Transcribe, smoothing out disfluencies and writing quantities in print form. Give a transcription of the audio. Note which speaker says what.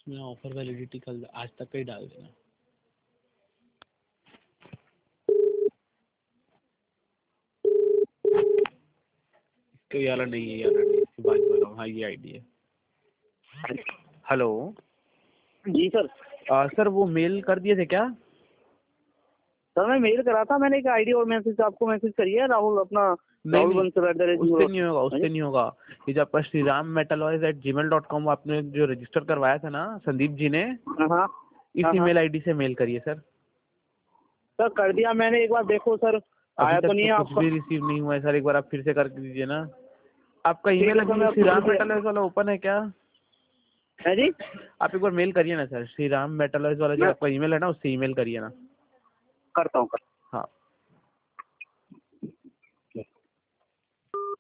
Speaker 1: इसमें offer validity कल आज तक का ही डाल देना। इसका ये वाला नहीं है, ये वाला नहीं, इसके बाद वाला। हाँ ये आईडी है। Hello
Speaker 2: ji sir.
Speaker 1: सर वो मेल कर दिए थे क्या?
Speaker 2: सर मैं मेल करा था, मैंने एक आईडी और मैसेज आपको मैसेज करी है, राहुल अपना राहुल
Speaker 1: नहीं,
Speaker 2: बंसल
Speaker 1: उससे नहीं होगा, उससे नहीं होगा। ये जो आपका श्रीराम metalvoice@gmail.com आपने जो रजिस्टर करवाया था ना संदीप जी ने,
Speaker 2: हाँ
Speaker 1: इसी मेल आईडी से मेल करिए सर।
Speaker 2: सर कर दिया मैंने, एक बार देखो सर
Speaker 1: अभी
Speaker 2: आया
Speaker 1: तक
Speaker 2: तो नहीं है
Speaker 1: कुछ
Speaker 2: आपका।
Speaker 1: भी रिसीव नहीं हुआ है सर, एक बार आप फिर से कर दीजिए ना। आपका
Speaker 2: ठीक
Speaker 1: ईमेल
Speaker 2: है सर, मैं
Speaker 1: श्रीराम
Speaker 2: आपको
Speaker 1: metalvoice वाला ओपन है क्या?
Speaker 2: है जी।
Speaker 1: आप एक बार मेल करिए ना सर, श्रीराम metalvoice वाला जो
Speaker 2: मैं
Speaker 1: आपका ईमेल है ना उससे ईमेल करिए ना।
Speaker 2: करता हूँ।